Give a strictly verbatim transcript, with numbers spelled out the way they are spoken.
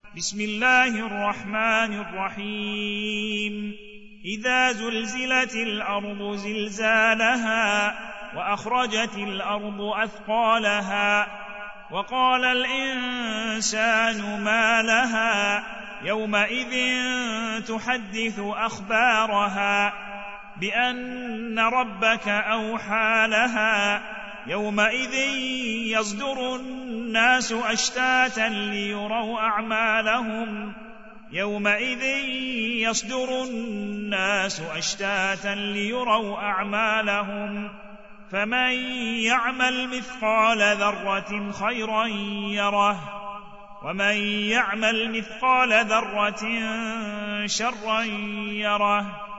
بسم الله الرحمن الرحيم إذا زلزلت الأرض زلزالها وأخرجت الأرض أثقالها وقال الإنسان ما لها يومئذ تحدث أخبارها بأن ربك أوحى لها يومئذ يصدر الناس أشتاتا ليروا أعمالهم يومئذ يصدر الناس أشتاتا ليروا أعمالهم فمن يعمل مثقال ذرة خيرا يره ومن يعمل مثقال ذرة شرا يره